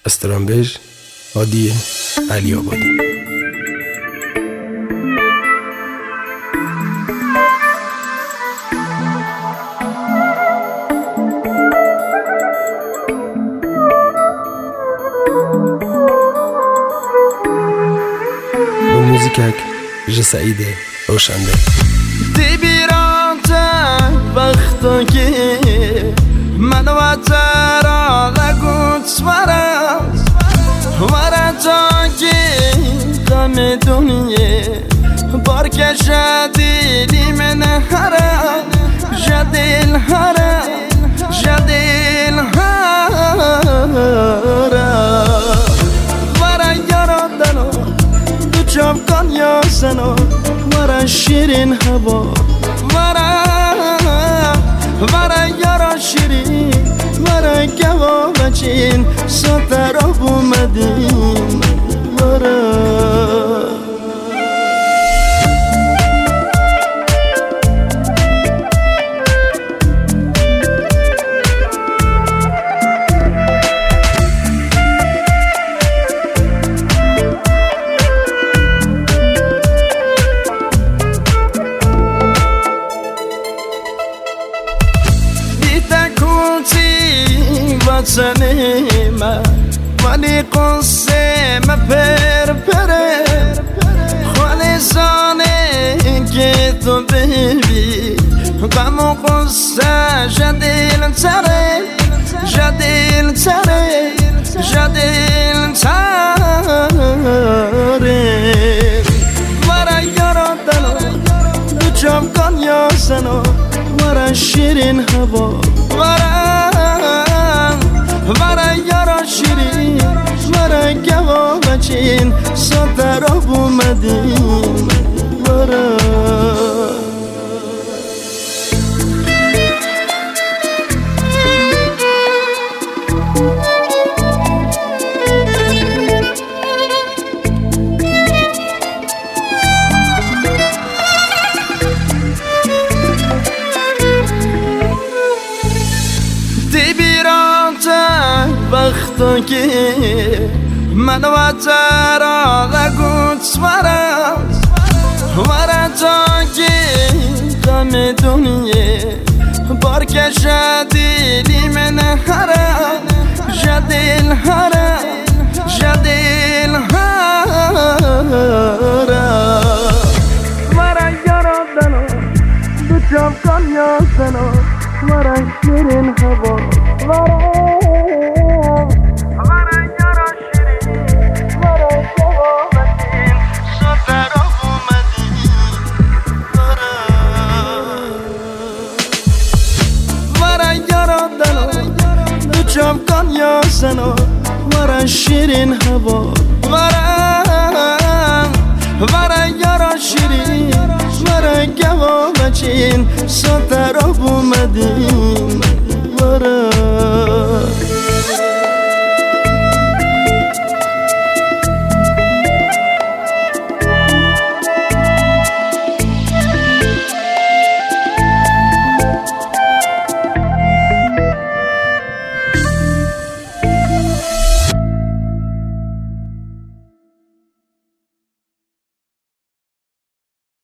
استرامبژ هادی علی آبادی. موزیکک جسعیده روشنده دی بیرانتن وقتا که من و ترا لگوت ورا تا که غم دنیه بار کشه دیلی من هره جدیل هره ورا یارادنو دو چم کن یا سنو ورا شیرین هوا ورا یارا شیرین ورا گوا بچین ساتر آب اومدین سنیمه ولی قصه ما پره خالی زانه که تو ببی غم و قصه جدیل تره ورا یارادنو دو جام کن یا سنو ورا شیرین هوا ورا یارا شیرین ورا گوا بچین ساتر آب اومدین وقتا که من و ترا لگوت ورا تا که غم دنیه بار کشه دیلی من هره جدیل هره ورا یارادنو دو جام کن یا سنو ورا شیرین هوا جام کن یا سنو ورا شیرین هوا ورا یارا شیرین ورا گوا بچین ساتر آب اومدین